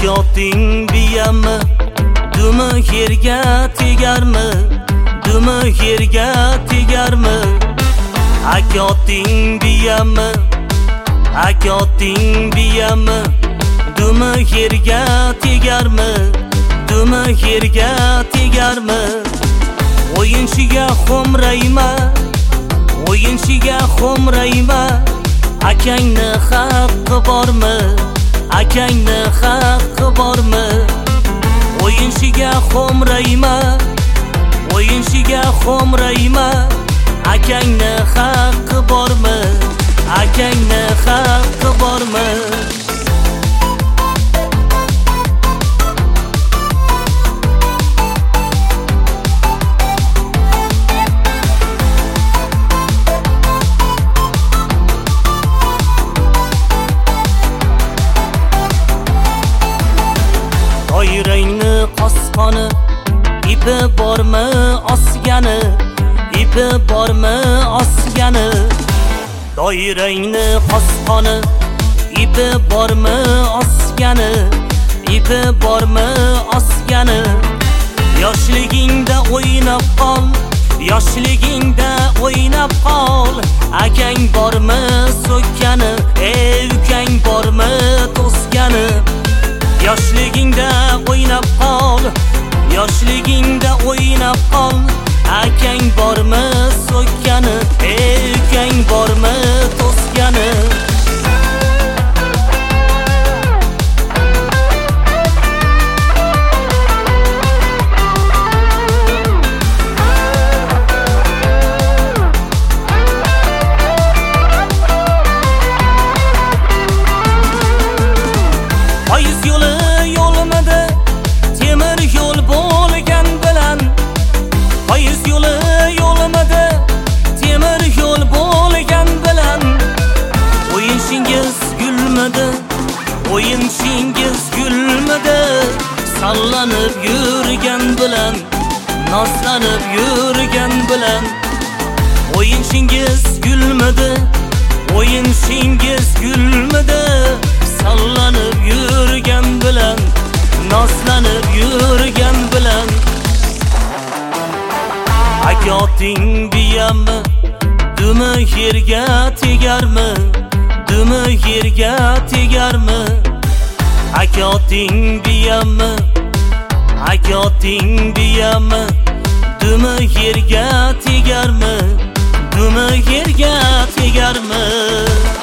Hayoting biyami, dumi yerga tegarmi? Dumi yerga tegarmi? Hayoting biyami, hayoting biyami, dumi yerga tegarmi? Dumi yerga tegarmi? O'yinshiga xo'mrayma, o'yinshiga xo'mrayma. Akangni haqqi bormi? Akangni haqqi bormi? O'yinshiga xo'mrayma, o'yinshiga xo'mrayma. Akangni haqqi bormi? Akangni haqqi bormi? Doirangni qosqoni, ipi bormi osgani? Ipi bormi osgani? Doirangni qosqoni, ipi bormi osgani? Ipi bormi osgani? Yoshligingda o'ynab qol, yoshligingda o'ynab qol. Akang bormi so'kkani? Ukang bormi to'sgani? Yoshligingda o'ynab qol, yoshligingda o'ynab qol. Akang bormi so'kkani? Ukang bormi to'sgani? Poyiz yo'li yo'lmidi, temir yo'l bo'lgan bilan. Poyiz yo'li yo'lmidi, temir yo'l bo'lgan bilan. O'yinshingiz gulmidi, o'yinshingiz gulmidi. Sallanib yurgan bilan, nozlanib yurgan bilan. O'yinshingiz gulmidi, o'yinshingiz gulmidi. Sallanib yurgan bilan, nozlanib yurgan bilan. Hayoting biyami, dumi yerga tegarmi? Dumi yerga tegarmi? Hayoting biyami, hayoting biyami, dumi yerga tegarmi? Dumi yerga tegarmi?